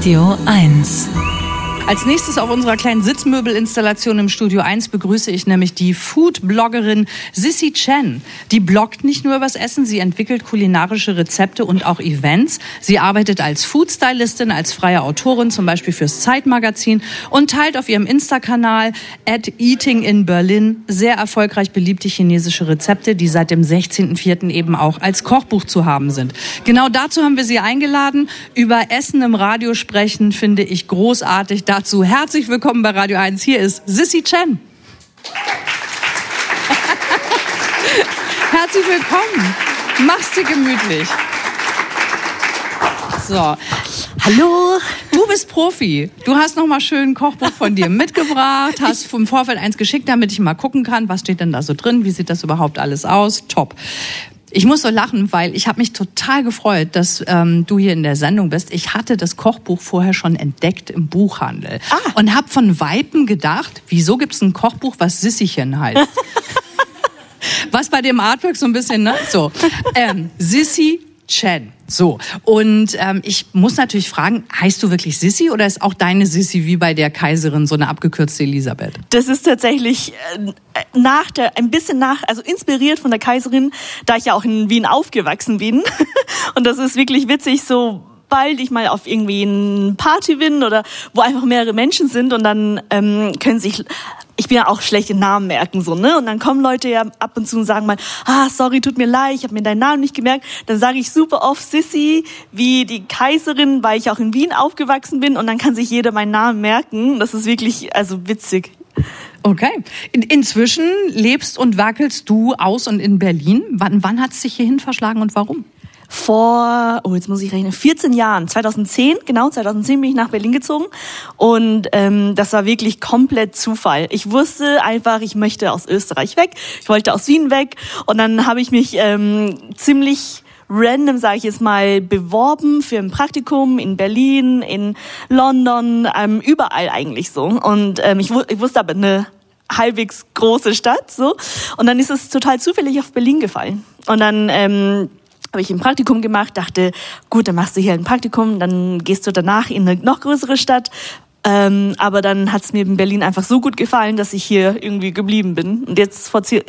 Radio 1. Als nächstes auf unserer kleinen Sitzmöbelinstallation im Studio 1 begrüße ich nämlich die Food-Bloggerin Sissy Chen. Die bloggt nicht nur übers Essen, sie entwickelt kulinarische Rezepte und auch Events. Sie arbeitet als Food-Stylistin, als freie Autorin, zum Beispiel fürs Zeit-Magazin und teilt auf ihrem Insta-Kanal @eatinginberlin sehr erfolgreich beliebte chinesische Rezepte, die seit dem 16.04. eben auch als Kochbuch zu haben sind. Genau dazu haben wir sie eingeladen. Über Essen im Radio sprechen finde ich großartig. Dazu herzlich willkommen bei Radio 1. Hier ist Sissy Chen. Herzlich willkommen. Mach's dir gemütlich. So. Hallo. Du bist Profi. Du hast noch mal schön ein Kochbuch von dir mitgebracht, hast im Vorfeld eins geschickt, damit ich mal gucken kann, was steht denn da so drin, wie sieht das überhaupt alles aus. Top. Ich muss so lachen, weil ich habe mich total gefreut, dass du hier in der Sendung bist. Ich hatte das Kochbuch vorher schon entdeckt im Buchhandel und habe von Weitem gedacht, wieso gibt es ein Kochbuch, was Sissychen heißt? Was bei dem Artwork so ein bisschen, ne? So, Sissy Chen. So, und ich muss natürlich fragen, heißt du wirklich Sissy oder ist auch deine Sissy wie bei der Kaiserin so eine abgekürzte Elisabeth? Das ist tatsächlich also inspiriert von der Kaiserin, da ich ja auch in Wien aufgewachsen bin. Und das ist wirklich witzig, sobald ich mal auf irgendwie eine Party bin oder wo einfach mehrere Menschen sind und dann können sich... Ich bin ja auch schlecht in Namen merken, so, ne? Und dann kommen Leute ja ab und zu und sagen mal, sorry, tut mir leid, ich habe mir deinen Namen nicht gemerkt. Dann sage ich super oft Sissy, wie die Kaiserin, weil ich auch in Wien aufgewachsen bin und dann kann sich jeder meinen Namen merken. Das ist wirklich, witzig. Okay. Inzwischen lebst und werkelst du aus und in Berlin. Wann hat es dich hierhin verschlagen und warum? Vor, jetzt muss ich rechnen, 14 Jahren, 2010 bin ich nach Berlin gezogen und das war wirklich komplett Zufall. Ich wusste einfach, ich möchte aus Österreich weg, ich wollte aus Wien weg und dann habe ich mich ziemlich random, sage ich jetzt mal, beworben für ein Praktikum in Berlin, in London, überall eigentlich so und ich wusste aber eine halbwegs große Stadt so und dann ist es total zufällig auf Berlin gefallen und dann habe ich ein Praktikum gemacht, dachte, gut, dann machst du hier ein Praktikum, dann gehst du danach in eine noch größere Stadt. Aber dann hat es mir in Berlin einfach so gut gefallen, dass ich hier irgendwie geblieben bin. Und jetzt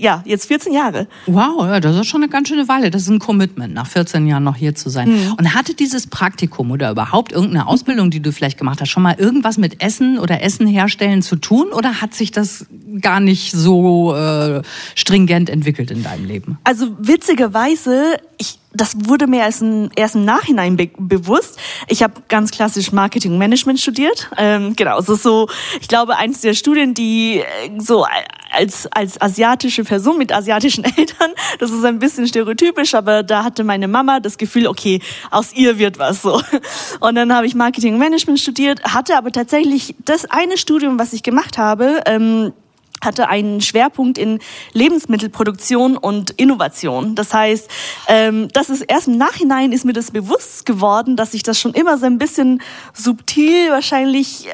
14 Jahre. Wow, ja, das ist schon eine ganz schöne Weile. Das ist ein Commitment, nach 14 Jahren noch hier zu sein. Mhm. Und hatte dieses Praktikum oder überhaupt irgendeine Ausbildung, die du vielleicht gemacht hast, schon mal irgendwas mit Essen oder Essen herstellen zu tun? Oder hat sich das gar nicht so stringent entwickelt in deinem Leben? Also witzigerweise, das wurde mir erst im Nachhinein bewusst. Ich habe ganz klassisch Marketing Management studiert. Genau, so ich glaube, eins der Studien, die so als asiatische Person mit asiatischen Eltern, das ist ein bisschen stereotypisch, aber da hatte meine Mama das Gefühl, okay, aus ihr wird was so. Und dann habe ich Marketing Management studiert, hatte aber tatsächlich das eine Studium, was ich gemacht habe, hatte einen Schwerpunkt in Lebensmittelproduktion und Innovation. Das heißt, das ist erst im Nachhinein ist mir das bewusst geworden, dass ich das schon immer so ein bisschen subtil wahrscheinlich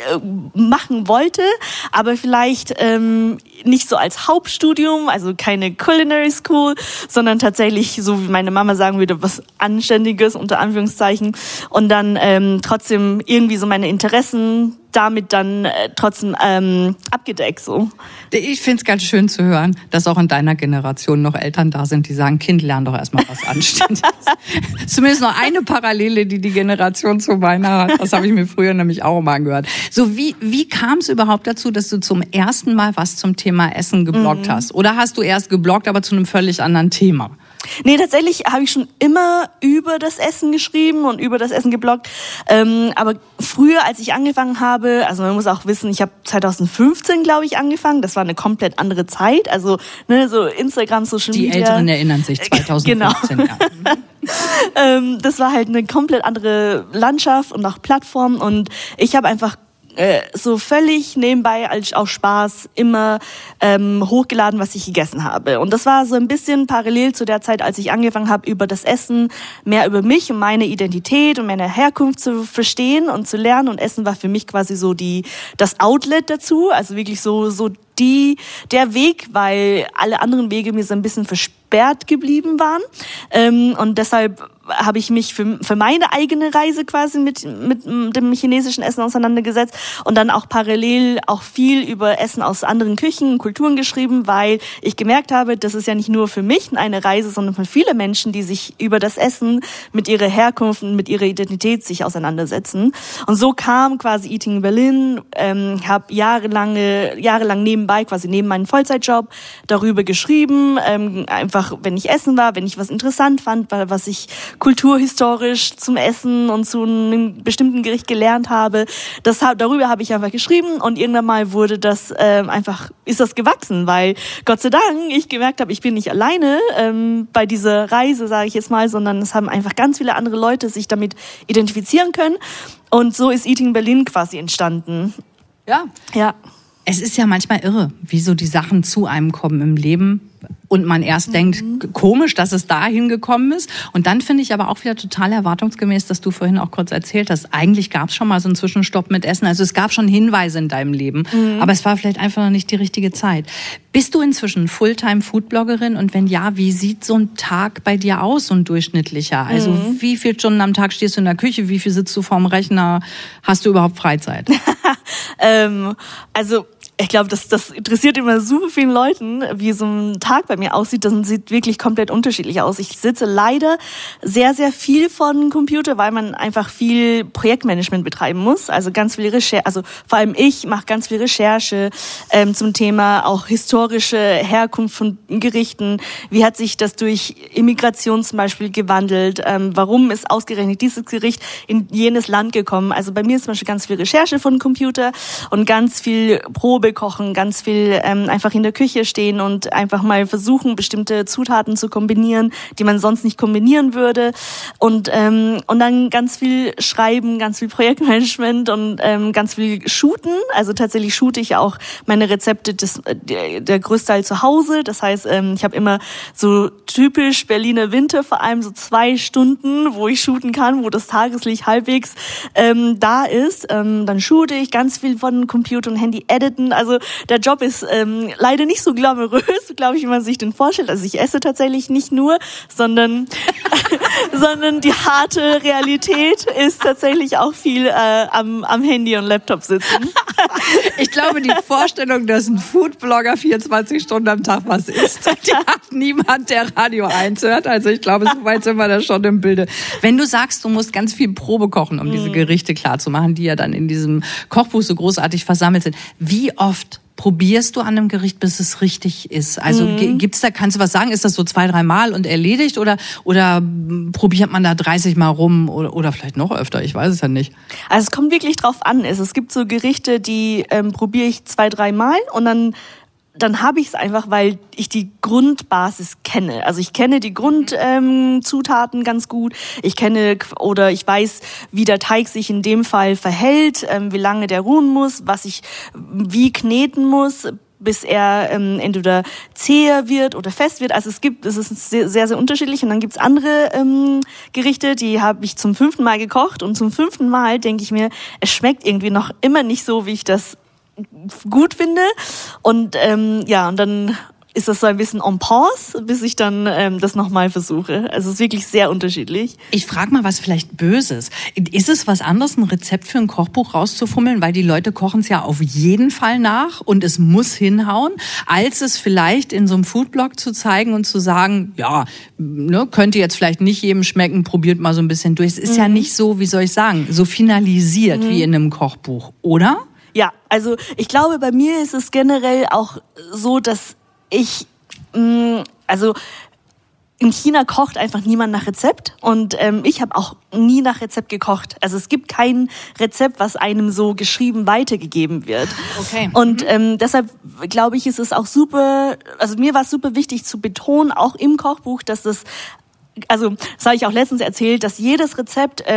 machen wollte, aber vielleicht nicht so als Hauptstudium, also keine Culinary School, sondern tatsächlich, so wie meine Mama sagen würde, was Anständiges, unter Anführungszeichen. Und dann trotzdem irgendwie so meine Interessen damit dann trotzdem abgedeckt. So. Ich finde es ganz schön zu hören, dass auch in deiner Generation noch Eltern da sind, die sagen, Kind, lern doch erstmal was Anständiges. Zumindest noch eine Parallele, die Generation zu meiner hat. Das habe ich mir früher nämlich auch mal angehört. So, wie kam es überhaupt dazu, dass du zum ersten Mal was zum Thema Essen gebloggt hast? Oder hast du erst gebloggt, aber zu einem völlig anderen Thema? Nee, tatsächlich habe ich schon immer über das Essen geschrieben und über das Essen gebloggt. Aber früher, als ich angefangen habe, also man muss auch wissen, ich habe 2015, glaube ich, angefangen. Das war eine komplett andere Zeit. Also so Instagram, Social Media. Die Älteren erinnern sich, 2015. Genau. Ja. Das war halt eine komplett andere Landschaft und auch Plattform. Und ich habe einfach so völlig nebenbei als auch Spaß immer hochgeladen, was ich gegessen habe. Und das war so ein bisschen parallel zu der Zeit, als ich angefangen habe, über das Essen mehr über mich und meine Identität und meine Herkunft zu verstehen und zu lernen. Und Essen war für mich quasi so das Outlet dazu, also wirklich so der Weg, weil alle anderen Wege mir so ein bisschen versperrt geblieben waren. Und deshalb habe ich mich für meine eigene Reise quasi mit dem chinesischen Essen auseinandergesetzt und dann auch parallel auch viel über Essen aus anderen Küchen, Kulturen geschrieben, weil ich gemerkt habe, das ist ja nicht nur für mich eine Reise, sondern für viele Menschen, die sich über das Essen mit ihrer Herkunft und mit ihrer Identität sich auseinandersetzen. Und so kam quasi Eating Berlin, habe jahrelang nebenbei, quasi neben meinem Vollzeitjob, darüber geschrieben, einfach wenn ich essen war, wenn ich was interessant fand, was ich kulturhistorisch zum Essen und zu einem bestimmten Gericht gelernt habe. Darüber habe ich einfach geschrieben und irgendwann mal wurde das ist das gewachsen, weil Gott sei Dank ich gemerkt habe, ich bin nicht alleine bei dieser Reise, sage ich jetzt mal, sondern es haben einfach ganz viele andere Leute sich damit identifizieren können und so ist Eating Berlin quasi entstanden. Ja. Es ist ja manchmal irre, wie so die Sachen zu einem kommen im Leben und man erst denkt, komisch, dass es dahin gekommen ist. Und dann finde ich aber auch wieder total erwartungsgemäß, dass du vorhin auch kurz erzählt hast, eigentlich gab es schon mal so einen Zwischenstopp mit Essen. Also es gab schon Hinweise in deinem Leben, aber es war vielleicht einfach noch nicht die richtige Zeit. Bist du inzwischen Fulltime-Foodbloggerin? Und wenn ja, wie sieht so ein Tag bei dir aus, so ein durchschnittlicher? Also wie viele Stunden am Tag stehst du in der Küche? Wie viel sitzt du vorm Rechner? Hast du überhaupt Freizeit? Ich glaube, das interessiert immer super vielen Leuten, wie so ein Tag bei mir aussieht. Das sieht wirklich komplett unterschiedlich aus. Ich sitze leider sehr, sehr viel vor dem Computer, weil man einfach viel Projektmanagement betreiben muss. Also ganz viel Recherche, also vor allem ich mache ganz viel Recherche zum Thema auch historische Herkunft von Gerichten. Wie hat sich das durch Immigration zum Beispiel gewandelt? Warum ist ausgerechnet dieses Gericht in jenes Land gekommen? Also bei mir ist zum Beispiel ganz viel Recherche von Computer und ganz viel Probe kochen, ganz viel einfach in der Küche stehen und einfach mal versuchen, bestimmte Zutaten zu kombinieren, die man sonst nicht kombinieren würde. Und dann ganz viel Schreiben, ganz viel Projektmanagement und ganz viel Shooten. Also tatsächlich shoote ich auch meine Rezepte, der Größteil zu Hause. Das heißt, ich habe immer so typisch Berliner Winter, vor allem so 2 Stunden, wo ich shooten kann, wo das Tageslicht halbwegs da ist. Dann shoote ich ganz viel von Computer und Handy editen. Also der Job ist leider nicht so glamourös, glaube ich, wie man sich den vorstellt. Also ich esse tatsächlich nicht nur, sondern die harte Realität ist tatsächlich auch viel am Handy und Laptop sitzen. Ich glaube, die Vorstellung, dass ein Foodblogger 24 Stunden am Tag was isst, die hat niemand, der Radio 1 hört. Also ich glaube, so weit sind wir da schon im Bilde. Wenn du sagst, du musst ganz viel Probe kochen, um diese Gerichte klar zu machen, die ja dann in diesem Kochbuch so großartig versammelt sind. Wie oft probierst du an einem Gericht, bis es richtig ist? Also gibt's da, kannst du was sagen? Ist das so 2-3 Mal und erledigt oder probiert man da 30 Mal rum oder vielleicht noch öfter? Ich weiß es ja nicht. Also es kommt wirklich drauf an. Es gibt so Gerichte, die probiere ich 2-3 Mal und dann habe ich es einfach, weil ich die Grundbasis kenne. Also ich kenne die Grundzutaten ganz gut. Ich weiß, wie der Teig sich in dem Fall verhält, wie lange der ruhen muss, was ich wie kneten muss, bis er entweder zäher wird oder fest wird. Also es ist sehr, sehr unterschiedlich. Und dann gibt's andere Gerichte, die habe ich zum 5. Mal gekocht. Und zum 5. Mal denke ich mir, es schmeckt irgendwie noch immer nicht so, wie ich das gut finde. Und und dann ist das so ein bisschen en pause, bis ich dann das nochmal versuche. Also es ist wirklich sehr unterschiedlich. Ich frage mal was vielleicht Böses. Ist es was anderes, ein Rezept für ein Kochbuch rauszufummeln, weil die Leute kochen es ja auf jeden Fall nach und es muss hinhauen, als es vielleicht in so einem Foodblog zu zeigen und zu sagen, ja, könnte jetzt vielleicht nicht jedem schmecken, probiert mal so ein bisschen durch. Es ist ja nicht so, wie soll ich sagen, so finalisiert wie in einem Kochbuch, oder? Ja, also ich glaube, bei mir ist es generell auch so, dass in China kocht einfach niemand nach Rezept und ich habe auch nie nach Rezept gekocht. Also es gibt kein Rezept, was einem so geschrieben weitergegeben wird. Okay. Und deshalb glaube ich, ist es auch super, also mir war es super wichtig zu betonen, auch im Kochbuch, dass das habe ich auch letztens erzählt, dass jedes Rezept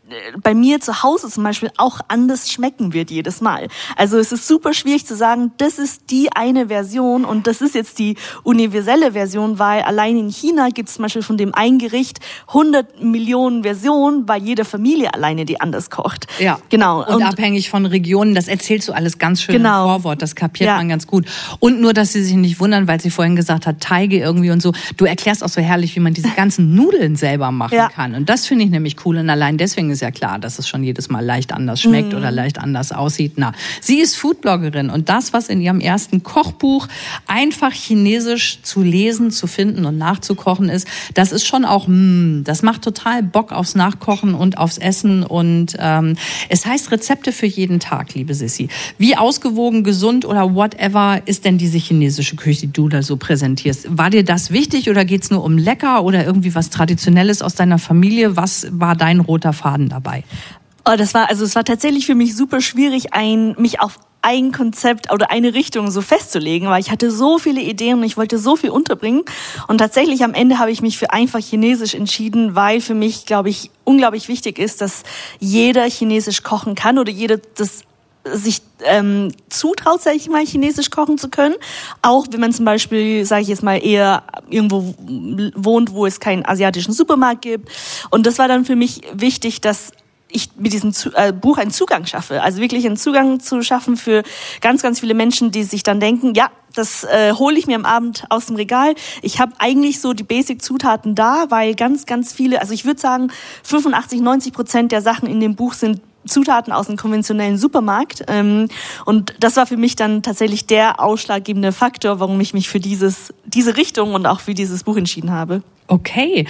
bei mir zu Hause zum Beispiel auch anders schmecken wird jedes Mal. Also es ist super schwierig zu sagen, das ist die eine Version und das ist jetzt die universelle Version, weil allein in China gibt es zum Beispiel von dem ein Gericht 100 Millionen Versionen, weil jede Familie alleine die anders kocht. Ja, genau. Und abhängig von Regionen, das erzählst du alles ganz schön im Vorwort, das kapiert man ganz gut. Und nur, dass sie sich nicht wundern, weil sie vorhin gesagt hat, Teige irgendwie und so. Du erklärst auch so herrlich, wie man diese ganzen Nudeln selber machen kann. Und das finde ich nämlich cool. Und allein deswegen ist ja klar, dass es schon jedes Mal leicht anders schmeckt oder leicht anders aussieht. Na, sie ist Foodbloggerin und das, was in ihrem ersten Kochbuch einfach chinesisch zu lesen, zu finden und nachzukochen ist, das ist schon auch, das macht total Bock aufs Nachkochen und aufs Essen. Und es heißt Rezepte für jeden Tag, liebe Sissi. Wie ausgewogen, gesund oder whatever ist denn diese chinesische Küche, die du da so präsentierst? War dir das wichtig oder geht's nur um lecker oder irgendwie was Traditionelles aus deiner Familie? Was war dein roter Faden dabei? Oh, es war tatsächlich für mich super schwierig, mich auf ein Konzept oder eine Richtung so festzulegen, weil ich hatte so viele Ideen und ich wollte so viel unterbringen. Und tatsächlich am Ende habe ich mich für einfach Chinesisch entschieden, weil für mich, glaube ich, unglaublich wichtig ist, dass jeder Chinesisch kochen kann oder jeder das sich zutraut, sage ich mal, Chinesisch kochen zu können. Auch wenn man zum Beispiel, sage ich jetzt mal, eher irgendwo wohnt, wo es keinen asiatischen Supermarkt gibt. Und das war dann für mich wichtig, dass ich mit diesem Buch einen Zugang schaffe. Also wirklich einen Zugang zu schaffen für ganz, ganz viele Menschen, die sich dann denken, ja, das hole ich mir am Abend aus dem Regal. Ich habe eigentlich so die Basic-Zutaten da, weil ganz, ganz viele, also ich würde sagen 85-90% der Sachen in dem Buch sind Zutaten aus einem konventionellen Supermarkt. Und das war für mich dann tatsächlich der ausschlaggebende Faktor, warum ich mich für diese Richtung und auch für dieses Buch entschieden habe. Okay,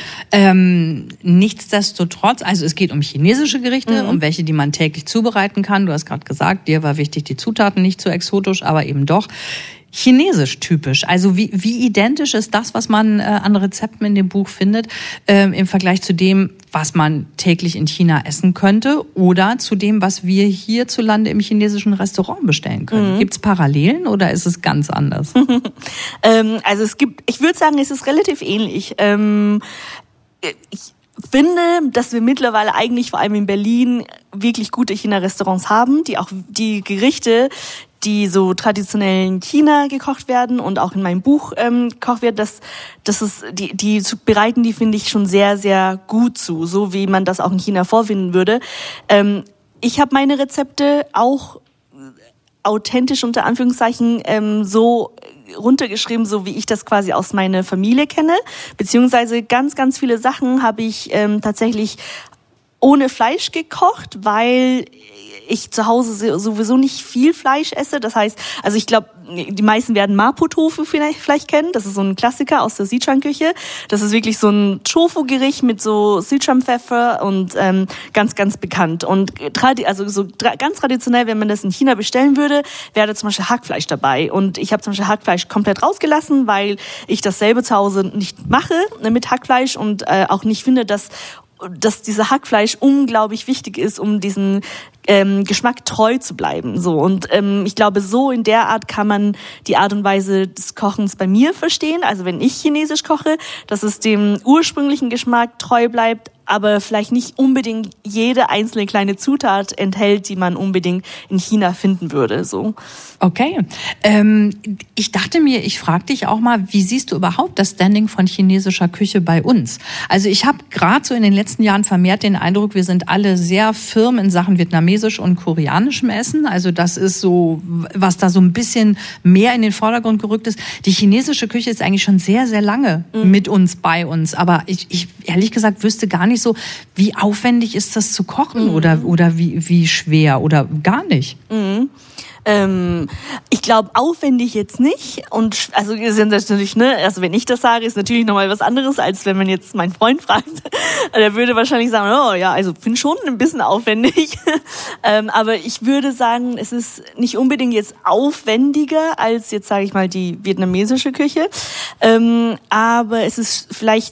nichtsdestotrotz, also es geht um chinesische Gerichte, um welche, die man täglich zubereiten kann. Du hast gerade gesagt, dir war wichtig, die Zutaten nicht zu exotisch, aber eben doch chinesisch typisch. Also wie identisch ist das, was man an Rezepten in dem Buch findet, im Vergleich zu dem, was man täglich in China essen könnte oder zu dem, was wir hierzulande im chinesischen Restaurant bestellen können? Gibt es Parallelen oder ist es ganz anders? Also ich würde sagen, es ist relativ ähnlich. Ich finde, dass wir mittlerweile eigentlich vor allem in Berlin wirklich gute China-Restaurants haben, die auch die Gerichte, die so traditionell in China gekocht werden und auch in meinem Buch gekocht wird, die bereiten die, finde ich, schon sehr, sehr gut zu, so wie man das auch in China vorfinden würde. Ich habe meine Rezepte auch authentisch unter Anführungszeichen so runtergeschrieben, so wie ich das quasi aus meiner Familie kenne, beziehungsweise ganz, ganz viele Sachen habe ich tatsächlich ohne Fleisch gekocht, weil ich zu Hause sowieso nicht viel Fleisch esse. Das heißt, also ich glaube, die meisten werden Mapo-Tofu vielleicht kennen. Das ist so ein Klassiker aus der Sichuan-Küche. Das ist wirklich so ein Tofu-Gericht mit so Sichuan-Pfeffer und ganz, ganz bekannt. Und ganz traditionell, wenn man das in China bestellen würde, wäre da zum Beispiel Hackfleisch dabei. Und ich habe zum Beispiel Hackfleisch komplett rausgelassen, weil ich das selber zu Hause nicht mache mit Hackfleisch und auch nicht finde, dass dieser Hackfleisch unglaublich wichtig ist, um diesen Geschmack treu zu bleiben. So. Und ich glaube, so in der Art kann man die Art und Weise des Kochens bei mir verstehen. Also wenn ich Chinesisch koche, dass es dem ursprünglichen Geschmack treu bleibt, aber vielleicht nicht unbedingt jede einzelne kleine Zutat enthält, die man unbedingt in China finden würde. So. Okay. Ich dachte mir, ich frage dich auch mal, wie siehst du überhaupt das Standing von chinesischer Küche bei uns? Also ich habe gerade so in den letzten Jahren vermehrt den Eindruck, wir sind alle sehr firm in Sachen vietnamesisch und koreanischem Essen. Also das ist so, was da so ein bisschen mehr in den Vordergrund gerückt ist. Die chinesische Küche ist eigentlich schon sehr, sehr lange mit uns, bei uns. Aber ich ehrlich gesagt wüsste gar nicht so, wie aufwendig ist das zu kochen oder wie schwer oder gar nicht. Ich glaube, aufwendig jetzt nicht. Und also sind natürlich, also wenn ich das sage, ist natürlich nochmal was anderes, als wenn man jetzt meinen Freund fragt. Der würde wahrscheinlich sagen, oh ja, also finde schon ein bisschen aufwendig. Aber ich würde sagen, es ist nicht unbedingt jetzt aufwendiger als jetzt, sage ich mal, die vietnamesische Küche. Aber es ist vielleicht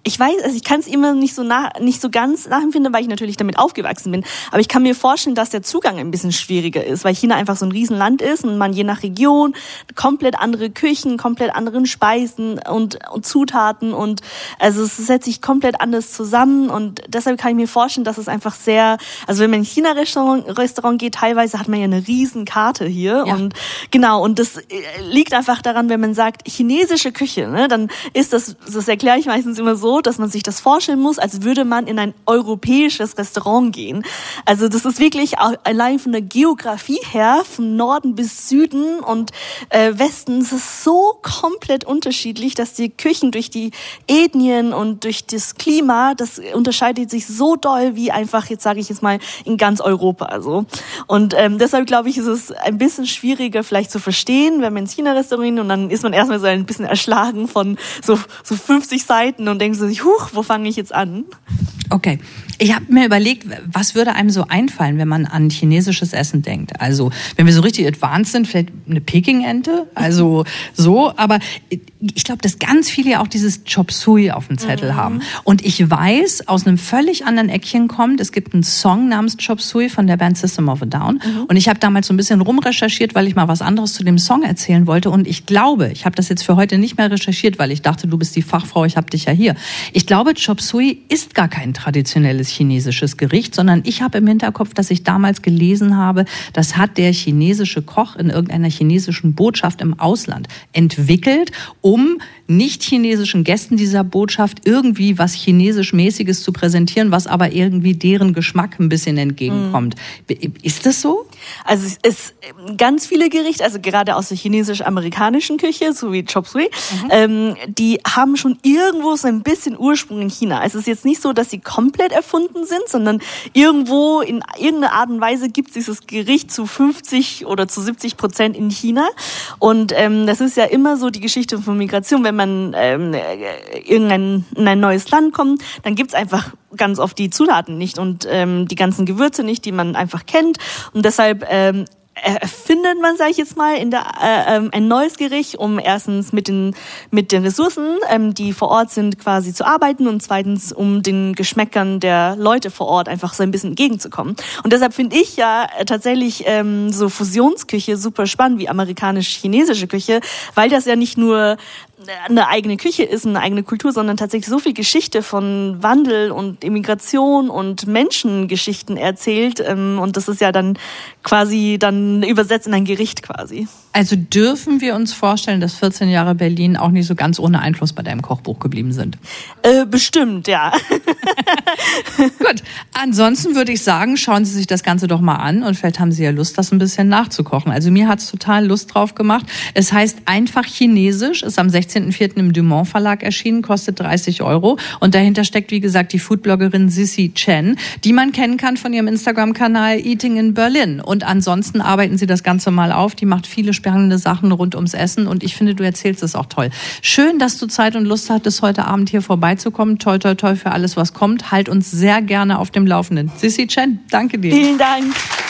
ich weiß, also ich kann es immer nicht so ganz nachempfinden, weil ich natürlich damit aufgewachsen bin. Aber ich kann mir vorstellen, dass der Zugang ein bisschen schwieriger ist, weil China einfach so ein Riesenland ist und man je nach Region komplett andere Küchen, komplett anderen Speisen und Zutaten und also es setzt sich komplett anders zusammen und deshalb kann ich mir vorstellen, dass es einfach also wenn man in China-Restaurant geht, teilweise hat man ja eine riesen Karte hier und genau, und das liegt einfach daran, wenn man sagt chinesische Küche, ne, dann ist das erkläre ich meistens immer so, dass man sich das vorstellen muss, als würde man in ein europäisches Restaurant gehen. Also das ist wirklich allein von der Geografie her, von Norden bis Süden und Westen, es ist so komplett unterschiedlich, dass die Küchen durch die Ethnien und durch das Klima, das unterscheidet sich so doll wie einfach, jetzt sage ich jetzt mal, in ganz Europa. Also. Und deshalb glaube ich, ist es ein bisschen schwieriger vielleicht zu verstehen, wenn man ins China-Restaurant und dann ist man erstmal so ein bisschen erschlagen von so 50 Seiten und denkt sich, wo fange ich jetzt an? Okay. Ich habe mir überlegt, was würde einem so einfallen, wenn man an chinesisches Essen denkt? Also, wenn wir so richtig advanced sind, vielleicht eine Peking-Ente, also so. Aber ich glaube, dass ganz viele ja auch dieses Chop Suey auf dem Zettel haben. Und ich weiß, aus einem völlig anderen Eckchen kommt, es gibt einen Song namens Chop Suey von der Band System of a Down. Und ich habe damals so ein bisschen rumrecherchiert, weil ich mal was anderes zu dem Song erzählen wollte. Und ich glaube, ich habe das jetzt für heute nicht mehr recherchiert, weil ich dachte, du bist die Fachfrau, ich habe dich ja hier. Ich glaube, Chop Suey ist gar kein traditionelles chinesisches Gericht, sondern ich habe im Hinterkopf, dass ich damals gelesen habe, das hat der chinesische Koch in irgendeiner chinesischen Botschaft im Ausland entwickelt, um nicht-chinesischen Gästen dieser Botschaft irgendwie was Chinesisch-mäßiges zu präsentieren, was aber irgendwie deren Geschmack ein bisschen entgegenkommt. Ist das so? Also es ist ganz viele Gerichte, also gerade aus der chinesisch-amerikanischen Küche, so wie Chop Suey, die haben schon irgendwo so ein bisschen Ursprung in China. Es ist jetzt nicht so, dass sie komplett erfunden sind, sondern irgendwo in irgendeiner Art und Weise gibt es dieses Gericht zu 50 oder zu 70% in China. Und das ist ja immer so die Geschichte von Migration. Wenn man in ein neues Land kommt, dann gibt's einfach ganz oft die Zutaten nicht und die ganzen Gewürze nicht, die man einfach kennt. Und deshalb erfindet man, sage ich jetzt mal, ein neues Gericht, um erstens mit den Ressourcen, die vor Ort sind, quasi zu arbeiten und zweitens, um den Geschmäckern der Leute vor Ort einfach so ein bisschen entgegenzukommen. Und deshalb finde ich ja tatsächlich so Fusionsküche super spannend, wie amerikanisch-chinesische Küche, weil das ja nicht nur eine eigene Küche ist, eine eigene Kultur, sondern tatsächlich so viel Geschichte von Wandel und Immigration und Menschengeschichten erzählt. Und das ist ja dann quasi dann übersetzt in ein Gericht quasi. Also dürfen wir uns vorstellen, dass 14 Jahre Berlin auch nicht so ganz ohne Einfluss bei deinem Kochbuch geblieben sind? Bestimmt, ja. Gut, ansonsten würde ich sagen, schauen Sie sich das Ganze doch mal an und vielleicht haben Sie ja Lust, das ein bisschen nachzukochen. Also mir hat's total Lust drauf gemacht. Es heißt einfach Chinesisch, ist am 16.04. im Dumont Verlag erschienen, kostet 30 € und dahinter steckt, wie gesagt, die Foodbloggerin Sissy Chen, die man kennen kann von ihrem Instagram-Kanal Eating in Berlin. Und ansonsten arbeiten sie das Ganze mal auf. Die macht viele spannende Sachen rund ums Essen und ich finde, du erzählst es auch toll. Schön, dass du Zeit und Lust hattest, heute Abend hier vorbeizukommen. Toi, toi, toi für alles, was kommt. Halt uns sehr gerne auf dem Laufenden. Sissy Chen, danke dir. Vielen Dank.